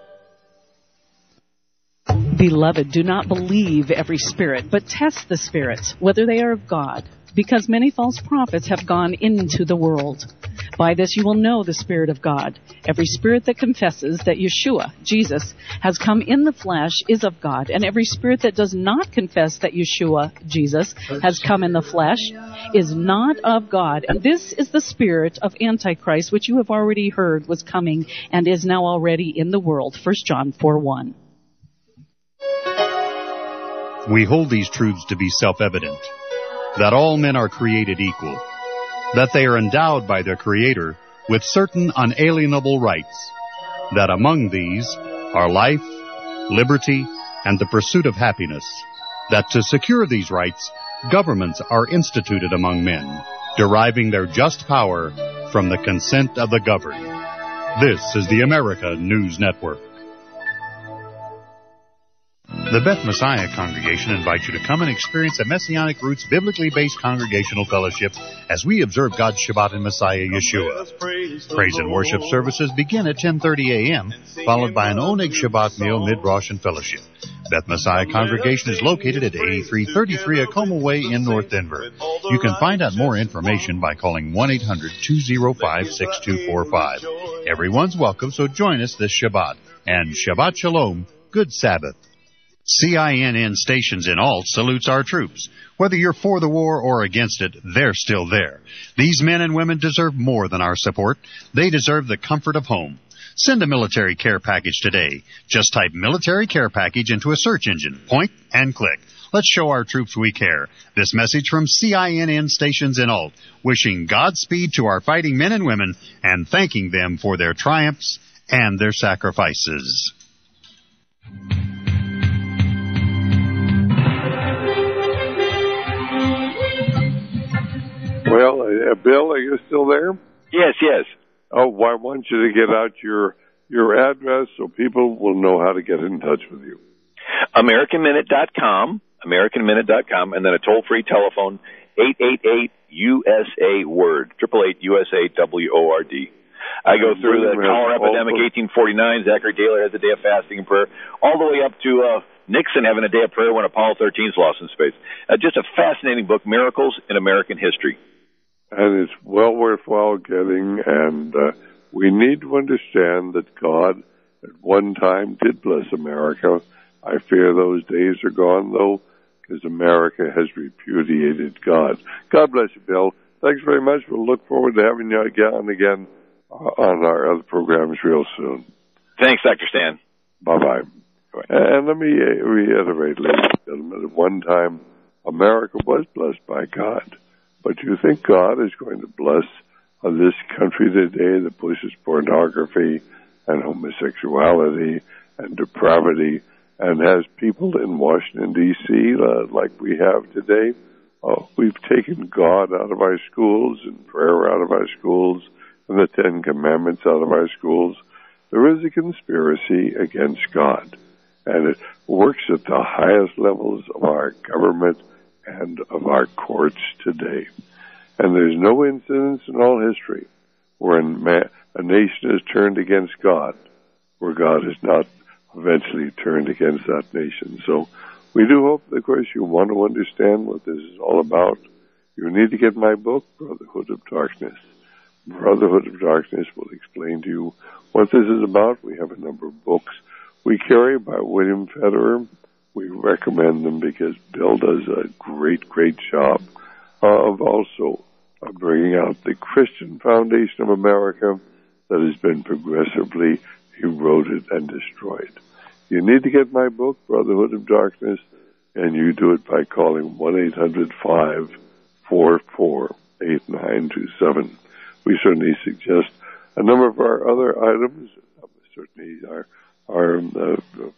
Beloved, do not believe every spirit, but test the spirits, whether they are of God, because many false prophets have gone into the world. By this you will know the Spirit of God. Every spirit that confesses that Yeshua, Jesus, has come in the flesh is of God, and every spirit that does not confess that Yeshua, Jesus, has come in the flesh is not of God. And this is the spirit of Antichrist, which you have already heard was coming and is now already in the world. First John four one. We hold these truths to be self-evident, that all men are created equal, that they are endowed by their Creator with certain unalienable rights, that among these are life, liberty, and the pursuit of happiness. That to secure these rights, governments are instituted among men, deriving their just power from the consent of the governed. This is the America News Network. The Beth Messiah Congregation invites you to come and experience a Messianic Roots biblically based congregational fellowship as we observe God's Shabbat in Messiah Yeshua. Praise and worship services begin at ten thirty a.m., followed by an Oneg Shabbat meal, mid-Rosh, and fellowship. Beth Messiah Congregation is located at eighty-three thirty-three Acoma Way in North Denver. You can find out more information by calling one eight hundred two oh five six two four five. Everyone's welcome, so join us this Shabbat. And Shabbat Shalom, good Sabbath. C I N N Stations in Alt salutes our troops. Whether you're for the war or against it, they're still there. These men and women deserve more than our support. They deserve the comfort of home. Send a military care package today. Just type military care package into a search engine, point, and click. Let's show our troops we care. This message from C I N N Stations in Alt, wishing Godspeed to our fighting men and women and thanking them for their triumphs and their sacrifices. Well, uh, Bill, are you still there? Yes, yes. Oh, well, I want you to get out your your address so people will know how to get in touch with you. American Minute dot com, American Minute dot com, and then a toll-free telephone, eight eight eight U S A WORD, triple eight U S A W O R D. I go through the cholera epidemic, eighteen forty-nine, Zachary Taylor has a day of fasting and prayer, all the way up to uh, Nixon having a day of prayer when Apollo thirteen is lost in space. Uh, just a fascinating book, Miracles in American History. And it's well worthwhile getting, and uh, we need to understand that God at one time did bless America. I fear those days are gone, though, because America has repudiated God. God bless you, Bill. Thanks very much. We'll look forward to having you again and again uh, on our other programs real soon. Thanks, Doctor Stan. Bye-bye. And let me reiterate, ladies and gentlemen, at one time, America was blessed by God. But do you think God is going to bless uh, this country today that pushes pornography and homosexuality and depravity and has people in Washington, D C, uh, like we have today? Uh, we've taken God out of our schools and prayer out of our schools and the Ten Commandments out of our schools. There is a conspiracy against God, and it works at the highest levels of our government and of our courts today. And there's no incidence in all history where a, ma- a nation has turned against God, where God has not eventually turned against that nation. So we do hope, of course, you want to understand what this is all about. You need to get my book, Brotherhood of Darkness. Brotherhood of Darkness will explain to you what this is about. We have a number of books we carry by William Federer. We recommend them because Bill does a great, great job of also bringing out the Christian foundation of America that has been progressively eroded and destroyed. You need to get my book, Brotherhood of Darkness, and you do it by calling one eight hundred five four four eight nine two seven. We certainly suggest a number of our other items, certainly our, our uh,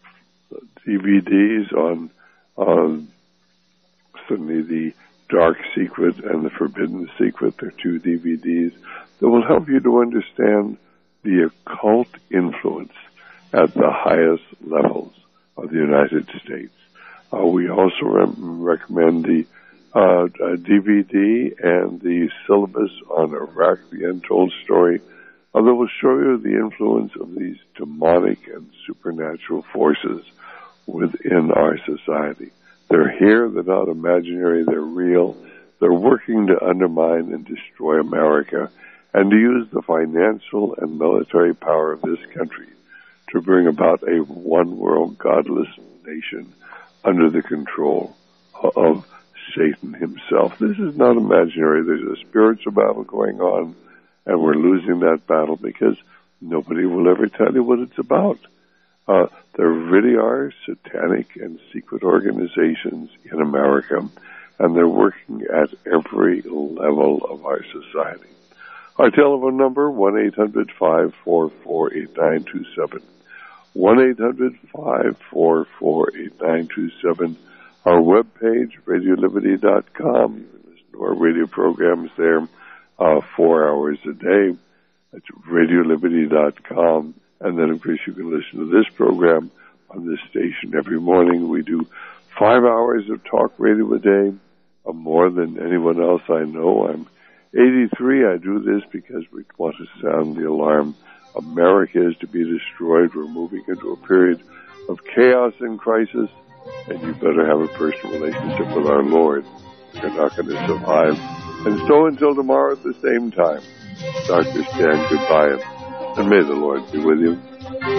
D V Ds on um, certainly the Dark Secret and the Forbidden Secret. They're two D V Ds that will help you to understand the occult influence at the highest levels of the United States. Uh, we also re- recommend the uh, D V D and the syllabus on Iraq, the Untold Story, uh, that will show you the influence of these demonic and supernatural forces within our society. They're here, they're not imaginary, they're real. They're working to undermine and destroy America and to use the financial and military power of this country to bring about a one-world godless nation under the control of Satan himself. This is not imaginary. There's a spiritual battle going on, and we're losing that battle because nobody will ever tell you what it's about. Uh, there really are satanic and secret organizations in America, and they're working at every level of our society. Our telephone number, one eight hundred five four four eight nine two seven. one eight hundred, five four four, eight nine two seven. Our webpage, radio liberty dot com. You can listen to our radio programs there uh, four hours a day. That's radio liberty dot com. And then, of course, you can listen to this program on this station every morning. We do five hours of talk radio a day, uh, more than anyone else I know. I'm eighty-three. I do this because we want to sound the alarm. America is to be destroyed. We're moving into a period of chaos and crisis, and you better have a personal relationship with our Lord. You're not going to survive. And so until tomorrow at the same time, Doctor Stan, goodbye, and may the Lord be with you.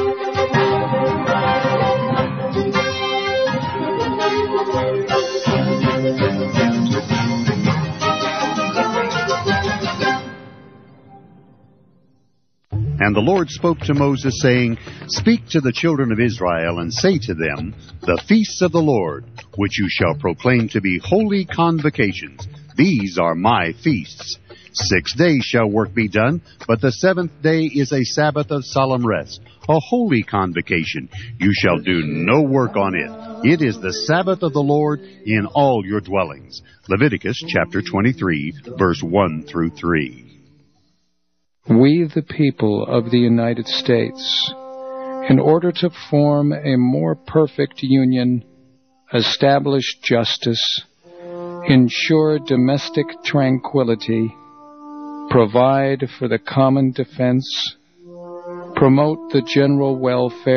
And the Lord spoke to Moses, saying, Speak to the children of Israel, and say to them, The feasts of the Lord, which you shall proclaim to be holy convocations, these are my feasts. Six days shall work be done, but the seventh day is a Sabbath of solemn rest, a holy convocation. You shall do no work on it. It is the Sabbath of the Lord in all your dwellings. Leviticus chapter twenty-three, verse one through three. We, the people of the United States, in order to form a more perfect union, establish justice, ensure domestic tranquility, provide for the common defense, promote the general welfare,